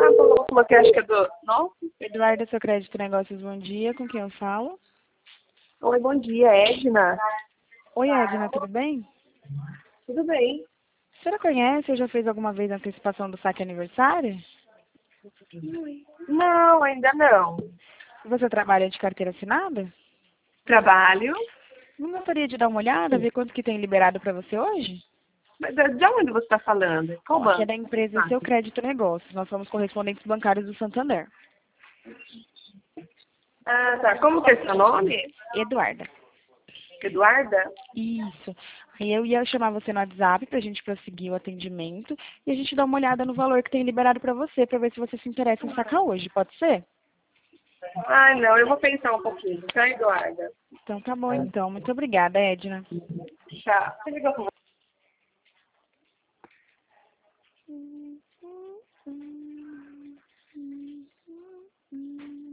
Falou que acho que é do... Nossa. Eduarda, seu crédito e negócios, bom dia. Com quem eu falo? Oi, bom dia, Edna. Oi, Edna, tudo bem? Tudo bem? A senhora conhece ou já fez alguma vez a antecipação do saque aniversário? Não, ainda não. Você trabalha de carteira assinada? Trabalho. Não gostaria de dar uma olhada, ver quanto que tem liberado para você hoje? Mas de onde você está falando? Qual Aqui é banco? da empresa Seu Crédito Negócios. Nós somos correspondentes bancários do Santander. Ah, tá. Como que é seu nome? Eduarda. Eduarda? Isso. Aí eu ia chamar você no WhatsApp pra gente prosseguir o atendimento e a gente dar uma olhada no valor que tem liberado pra você, pra ver se você se interessa em sacar hoje, pode ser? Ah, não, eu vou pensar um pouquinho, tá, Eduarda? Então tá bom então. Muito obrigada, Edna. Tchau. Você ligou com